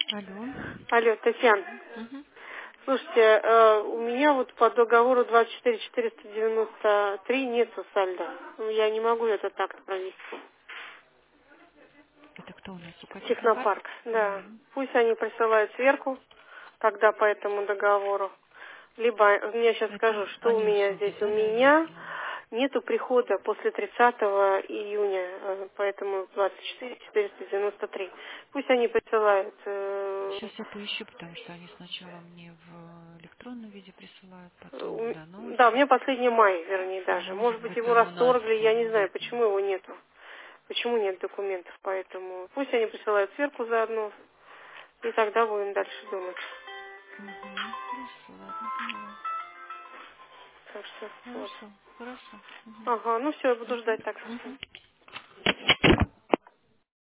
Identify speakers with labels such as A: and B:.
A: Алло.
B: Алло, Татьяна.
A: Мгм.
B: Слушайте, у меня вот по договору 24493 нету сальдо. Ну, я не могу это так провести.
A: Это кто у нас? УК Технопарк?
B: Технопарк, да.
A: Мгм.
B: Пусть они присылают сверху, тогда по этому договору. Либо, я сейчас скажу,
A: Это
B: что у
A: они
B: меня
A: услуги
B: здесь. У
A: взяли, они
B: меня
A: сделали.
B: нету прихода после 30 июня, поэтому 24493. Пусть они присылают.
A: Сейчас я поищу, потому что они сначала мне в электронном виде присылают, потом
B: У-
A: до
B: Да, у
A: ночи.
B: меня последний май, вернее, даже.
A: Может
B: Может быть,
A: быть,
B: его
A: там у нас
B: расторгли, я не знаю,
A: нету.
B: почему его нету. Почему нет документов, поэтому пусть они присылают сверху заодно, и тогда будем дальше думать.
A: Угу. Хорошо, ладно, поняла.
B: Так что вот.
A: Хорошо, хорошо. Угу.
B: Ага, ну все, я буду ждать
A: Угу.
B: тогда.
A: Угу.